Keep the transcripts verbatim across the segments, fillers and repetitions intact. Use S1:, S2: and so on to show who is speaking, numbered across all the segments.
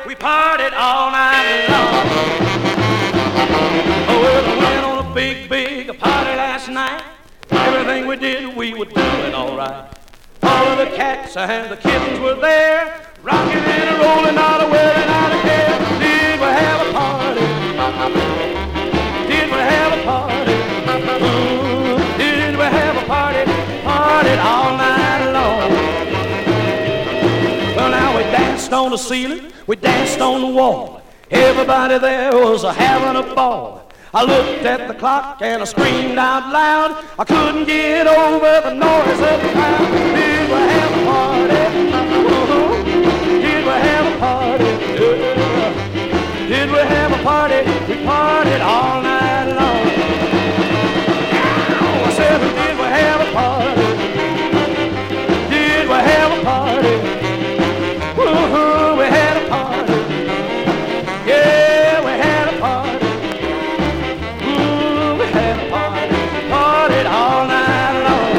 S1: we partied all night long. Oh, well, we went on a big, big party last night. Everything we did, we were doing all right. All of the cats and the kittens were there, rocking and rolling, not a wearing out a care. Did we have a party? Did we have a party? Ooh, did we have a party? Partied all night long. Well, now we danced on the ceiling, we danced on the wall. Everybody there was having a ball. I looked at the clock and I screamed out loud. I couldn't get over the noise of the crowd. Did we have a party? Uh-huh. Did we have a party? Yeah. Did we have a party? We partied all night long. I said, did we have a party? Did we have a party? Uh-huh. We had a party. Yeah, we had a party. Partied all night long.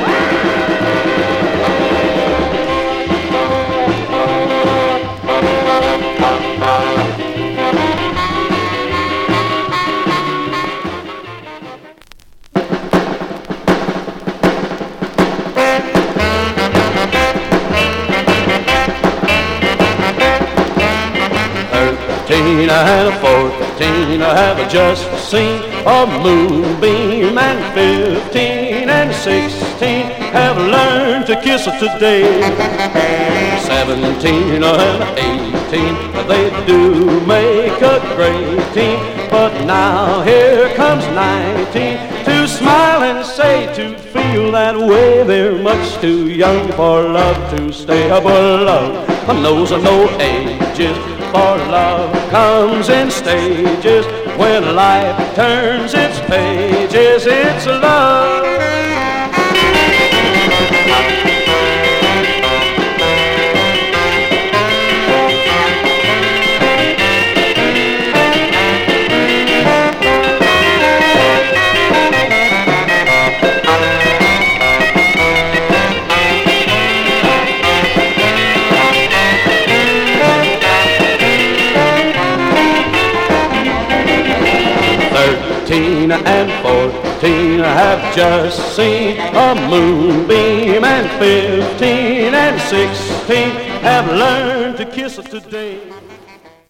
S1: Thirteen and a fourteen, I have just seen a moonbeam, and fifteen and sixteen have learned to kiss her today. Seventeen and eighteen, they do make a great team, but now here comes nineteen to smile and say, to feel that way. They're much too young for love to stay. But love knows no ages, for love comes in stages. When life turns its pages, it's love. Thirteen and fourteen have just seen a moonbeam, and fifteen and sixteen have learned to kiss her today.